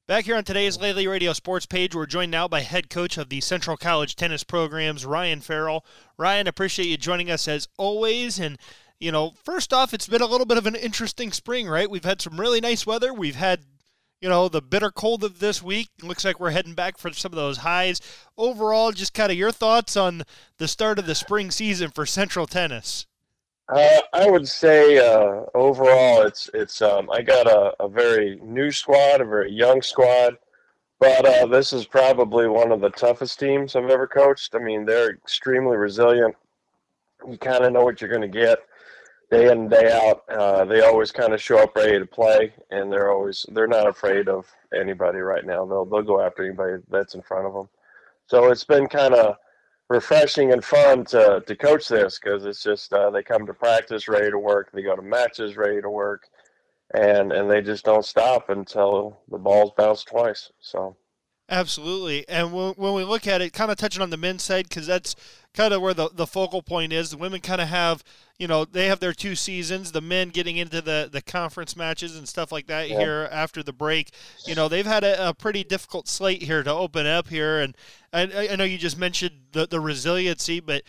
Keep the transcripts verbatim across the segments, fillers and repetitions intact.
Back here on today's Lately Radio Sports page, we're joined now by head coach of the Central College tennis programs, Ryan Farrell. Ryan, appreciate you joining us as always. And, you know, first off, it's been a little bit of an interesting spring, right? We've had some really nice weather. We've had, you know, the bitter cold of this week. Looks like we're heading back for some of those highs. Overall, just kind of your thoughts on the start of the spring season for Central Tennis. Uh, I would say uh, overall, it's it's um, I got a, a very new squad, a very young squad, but uh, this is probably one of the toughest teams I've ever coached. I mean, they're extremely resilient. You kind of know what you're going to get day in and day out. Uh, they always kind of show up ready to play, and they're always they're not afraid of anybody right now. They'll they'll go after anybody that's in front of them. So it's been kind of refreshing and fun to, to coach this because it's just uh, they come to practice ready to work, they go to matches ready to work, and and they just don't stop until the ball's bounced twice. So Absolutely. And when, when we look at it, kind of touching on the men's side, because that's kind of where the, the focal point is. The women kind of have, you know, they have their two seasons. The men getting into the, the conference matches and stuff like that yeah. here after the break. You know, they've had a, a pretty difficult slate here to open up here. And I, I know you just mentioned the, the resiliency, but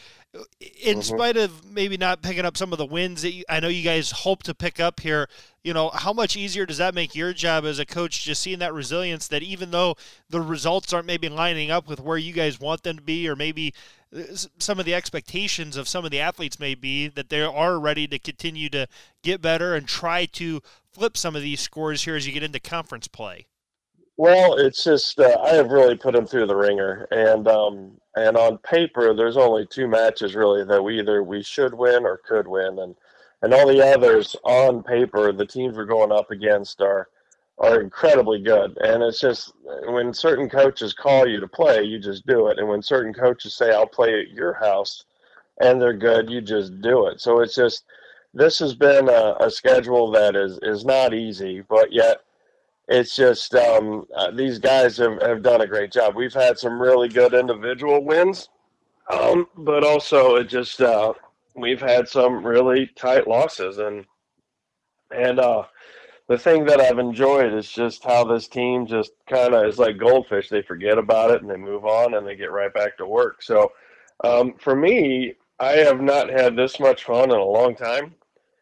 in Mm-hmm. spite of maybe not picking up some of the wins that you, I know you guys hope to pick up here, you know, how much easier does that make your job as a coach, just seeing that resilience that even though the results aren't maybe lining up with where you guys want them to be, or maybe some of the expectations of some of the athletes may be, that they are ready to continue to get better and try to flip some of these scores here as you get into conference play? Well, it's just uh, I have really put them through the ringer, and um, and on paper, there's only two matches really that we either we should win or could win, and and all the others on paper, the teams we're going up against are are incredibly good, and it's just when certain coaches call you to play, you just do it, and when certain coaches say I'll play at your house, and they're good, you just do it. So it's just this has been a, a schedule that is is not easy, but yet it's just um, uh, these guys have, have done a great job. We've had some really good individual wins, um, but also it just uh, we've had some really tight losses, and and uh, the thing that I've enjoyed is just how this team just kind of is like goldfish. They forget about it and they move on and they get right back to work. So um, for me, I have not had this much fun in a long time,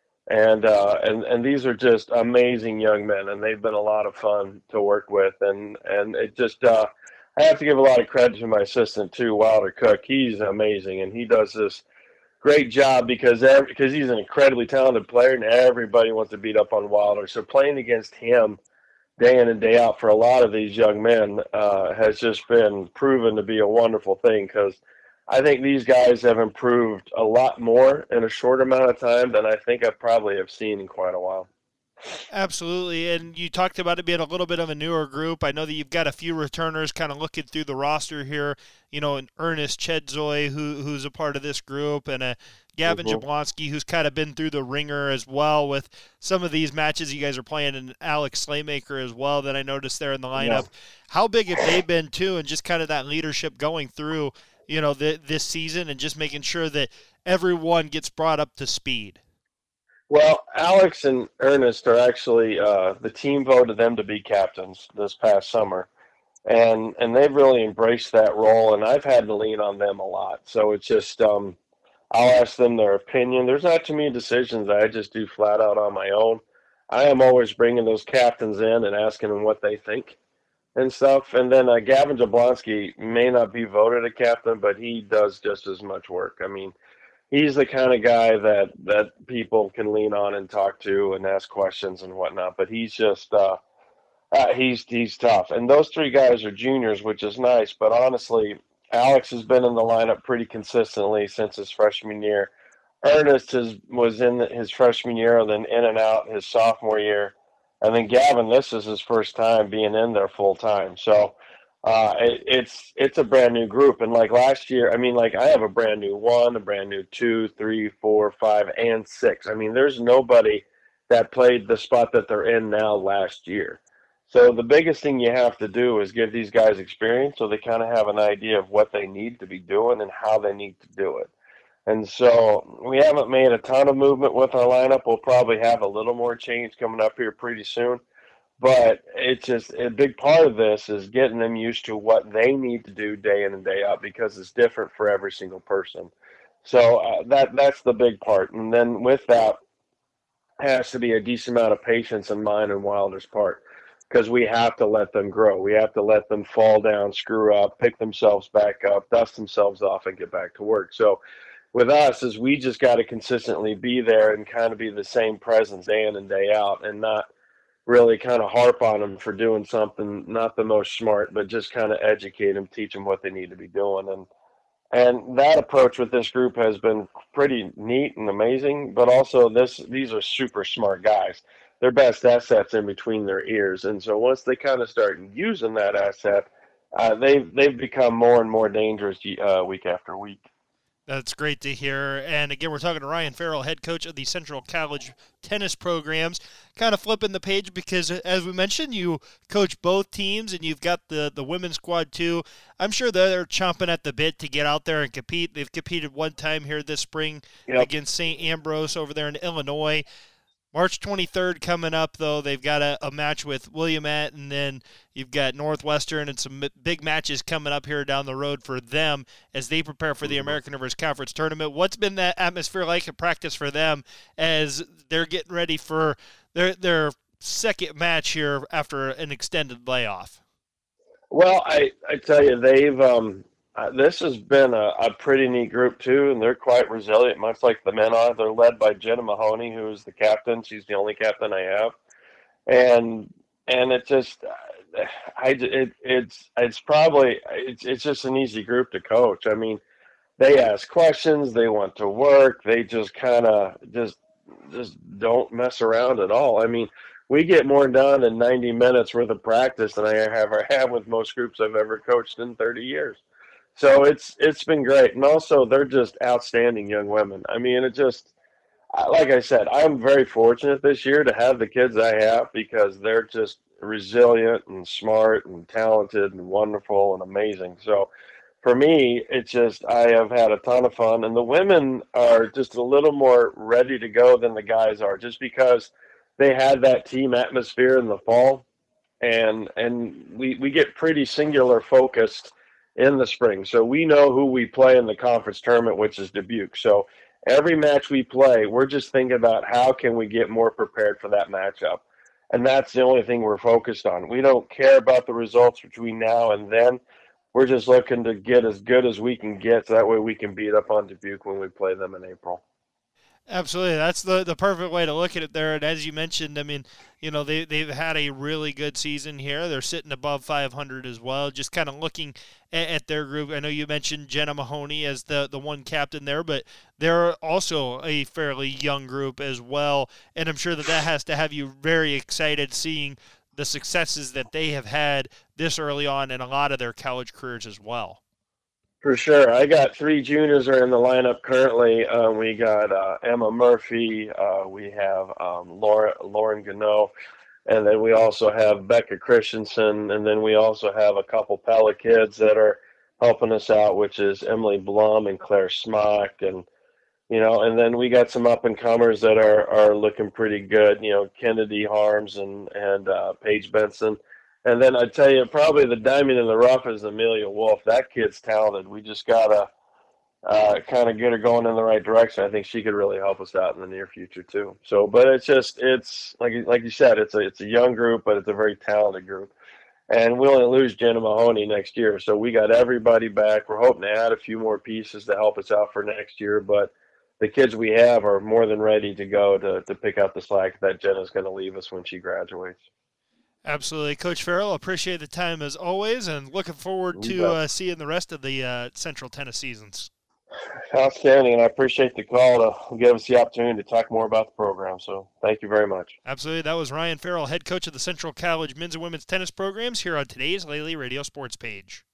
and uh, and and these are just amazing young men, and they've been a lot of fun to work with, and and it just uh, I have to give a lot of credit to my assistant too, Wilder Cook. He's amazing, and he does this great job because every, because he's an incredibly talented player, and everybody wants to beat up on Wilder. So playing against him day in and day out for a lot of these young men uh, has just been proven to be a wonderful thing because I think these guys have improved a lot more in a short amount of time than I think I probably have seen in quite a while. Absolutely, and you talked about it being a little bit of a newer group. I know that you've got a few returners kind of looking through the roster here. You know, an Ernest Chedzoy, who who's a part of this group, and a Gavin Mm-hmm. Jablonski, who's kind of been through the ringer as well with some of these matches you guys are playing, and Alex Slaymaker as well that I noticed there in the Yeah. lineup. How big have they been too, and just kind of that leadership going through, you know, the, this season, and just making sure that everyone gets brought up to speed? Well, Alex and Ernest are actually uh, the team voted them to be captains this past summer, and and they've really embraced that role. And I've had to lean on them a lot. So it's just um, I'll ask them their opinion. There's not too many decisions that I just do flat out on my own. I am always bringing those captains in and asking them what they think and stuff. And then uh, Gavin Jablonski may not be voted a captain, but he does just as much work. I mean, he's the kind of guy that that people can lean on and talk to and ask questions and whatnot. But he's just uh, uh, he's he's tough. And those three guys are juniors, which is nice. But honestly, Alex has been in the lineup pretty consistently since his freshman year. Ernest is, was in his freshman year and then in and out his sophomore year. And then Gavin, this is his first time being in there full time. So uh, it, it's it's a brand new group. And like last year, I mean, like I have a brand new one, a brand new two, three, four, five, and six. I mean, there's nobody that played the spot that they're in now last year. So the biggest thing you have to do is give these guys experience so they kind of have an idea of what they need to be doing and how they need to do it. And so we haven't made a ton of movement with our lineup. We'll probably have a little more change coming up here pretty soon. But it's just a big part of this is getting them used to what they need to do day in and day out because it's different for every single person. So uh, that that's the big part. And then with that has to be a decent amount of patience on mine and Wilder's part because we have to let them grow. We have to let them fall down, screw up, pick themselves back up, dust themselves off, and get back to work. So with us is we just got to consistently be there and kind of be the same presence day in and day out and not really kind of harp on them for doing something not the most smart, but just kind of educate them, teach them what they need to be doing. And and that approach with this group has been pretty neat and amazing, but also this these are super smart guys. Their best assets in between their ears. And so once they kind of start using that asset, uh, they've they've become more and more dangerous uh, week after week. That's great to hear. And again, we're talking to Ryan Farrell, head coach of the Central College tennis programs. Kind of flipping the page because, as we mentioned, you coach both teams and you've got the, the women's squad too. I'm sure they're chomping at the bit to get out there and compete. They've competed one time here this spring yep. against Saint Ambrose over there in Illinois. March twenty-third coming up, though. They've got a, a match with Willamette, and then you've got Northwestern and some big matches coming up here down the road for them as they prepare for the American Rivers Conference Tournament. What's been that atmosphere like in practice for them as they're getting ready for their their second match here after an extended layoff? Well, I, I tell you, they've um, uh, this has been a, a pretty neat group, too, and they're quite resilient, much like the men are. They're led by Jenna Mahoney, who is the captain. She's the only captain I have. And and it just, I, it, it's it's probably, it's, it's just an easy group to coach. I mean, they ask questions, they want to work, they just kind of just just don't mess around at all. I mean, we get more done in ninety minutes worth of practice than I ever have with most groups I've ever coached in thirty years. So it's it's been great. And also, they're just outstanding young women. I mean, it just, like I said, I'm very fortunate this year to have the kids I have because they're just resilient and smart and talented and wonderful and amazing. So for me, it's just I have had a ton of fun. And the women are just a little more ready to go than the guys are just because they had that team atmosphere in the fall. And and we, we get pretty singular focused in the spring. So we know who we play in the conference tournament, which is Dubuque. So every match we play, we're just thinking about how can we get more prepared for that matchup. And that's the only thing we're focused on. We don't care about the results between now and then. We're just looking to get as good as we can get so that way we can beat up on Dubuque when we play them in April. Absolutely. That's the, the perfect way to look at it there. And as you mentioned, I mean, you know, they, they've had a really good season here. They're sitting above five hundred as well. Just kind of looking at, at their group. I know you mentioned Jenna Mahoney as the, the one captain there, but they're also a fairly young group as well. And I'm sure that that has to have you very excited seeing the successes that they have had this early on in a lot of their college careers as well. For sure. I got three juniors are in the lineup currently. Um, we got uh, Emma Murphy. Uh, we have um, Laura, Lauren Gano. And then we also have Becca Christensen. And then we also have a couple Pella kids that are helping us out, which is Emily Blum and Claire Smock. And, you know, and then we got some up-and-comers that are, are looking pretty good. You know, Kennedy Harms and, and uh, Paige Benson. And then I tell you, probably the diamond in the rough is Amelia Wolf. That kid's talented. We just gotta uh, kind of get her going in the right direction. I think she could really help us out in the near future too. So, but it's just it's like like you said, it's a it's a young group, but it's a very talented group. And we only lose Jenna Mahoney next year, so we got everybody back. We're hoping to add a few more pieces to help us out for next year, but the kids we have are more than ready to go to to pick up the slack that Jenna's going to leave us when she graduates. Absolutely. Coach Farrell, appreciate the time as always, and looking forward to uh, seeing the rest of the uh, Central Tennis seasons. Outstanding, and I appreciate the call to give us the opportunity to talk more about the program, so thank you very much. Absolutely. That was Ryan Farrell, head coach of the Central College men's and women's tennis programs here on today's Lely Radio Sports Page.